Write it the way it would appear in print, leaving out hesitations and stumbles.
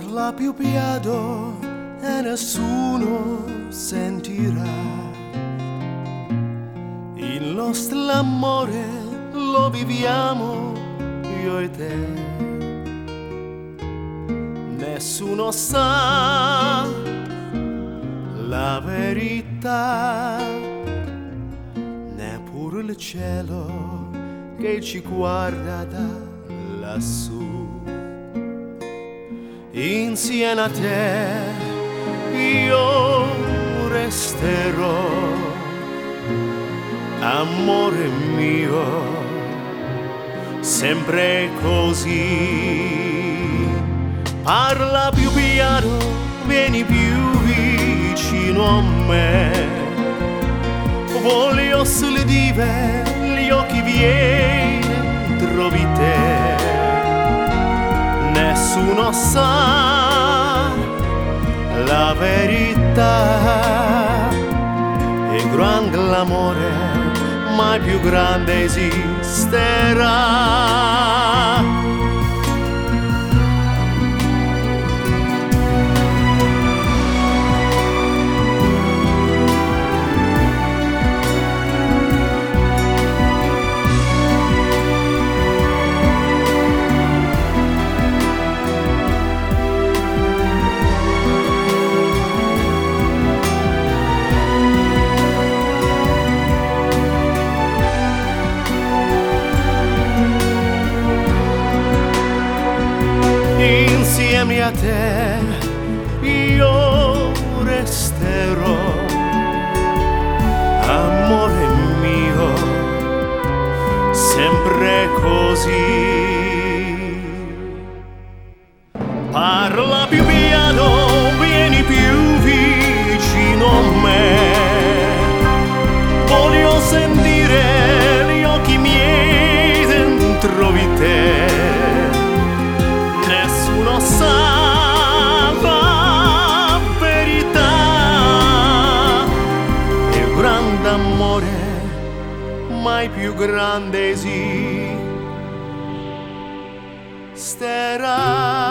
Parla più piano e nessuno sentirà. Il nostro amore lo viviamo io e te. Nessuno sa la verità, neppure il cielo che ci guarda da lassù. Insieme a te io resterò, amore mio, sempre così. Parla più piano, vieni più vicino a me. Voglio solo dire, gli occhi vieni dentro di te. Nessuno sa la verità, è grande l'amore, mai più grande esisterà. Insieme a te io resterò, amore mio, sempre così. Parla più piano, vieni più vicino a me. Voglio sentire gli occhi miei dentro di te. Nessuno sa la verità, è un grande amore, mai più grande esisterà.